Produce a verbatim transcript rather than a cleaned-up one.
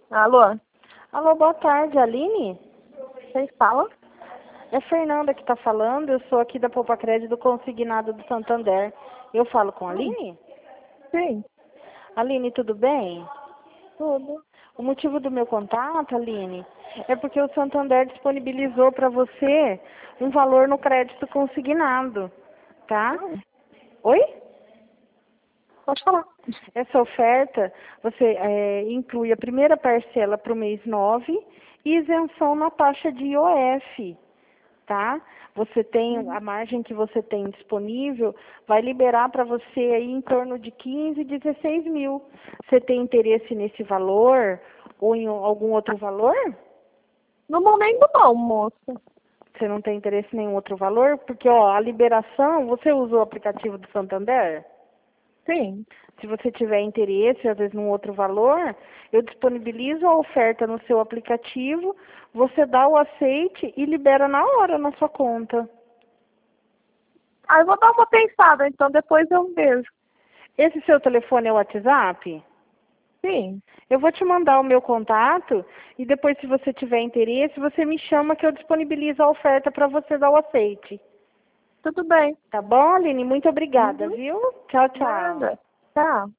Alô? Alô, boa tarde, Aline? Quem fala? É Fernanda que está falando, eu sou aqui da Poupa Crédito Consignado do Santander. Eu falo com a Hum, Aline? sim, Aline, tudo bem? tudo. O motivo do meu contato, Aline, é porque o Santander disponibilizou para você um valor no crédito consignado, tá? Hum, Oi? pode falar. Essa oferta, você é, inclui a primeira parcela para o mês nove e isenção na taxa de I O F, tá? Você tem, Hum. a margem que você tem disponível vai liberar para você aí em torno de quinze, dezesseis mil. Você tem interesse nesse valor ou em algum outro valor? No momento não, moça. Você não tem interesse em nenhum outro valor? Porque, ó, a liberação, você usa o aplicativo do Santander? Sim. Se você tiver interesse, às vezes, num outro valor, eu disponibilizo a oferta no seu aplicativo, você dá o aceite e libera na hora na sua conta. Aí eu vou dar uma pensada, então depois eu vejo. Esse seu telefone é o WhatsApp? Sim, Eu vou te mandar o meu contato e depois, se você tiver interesse, você me chama que eu disponibilizo a oferta para você dar o aceite. tudo bem. Tá bom, Aline? Muito obrigada, Uhum. viu? Tchau, tchau. Nada. Tá.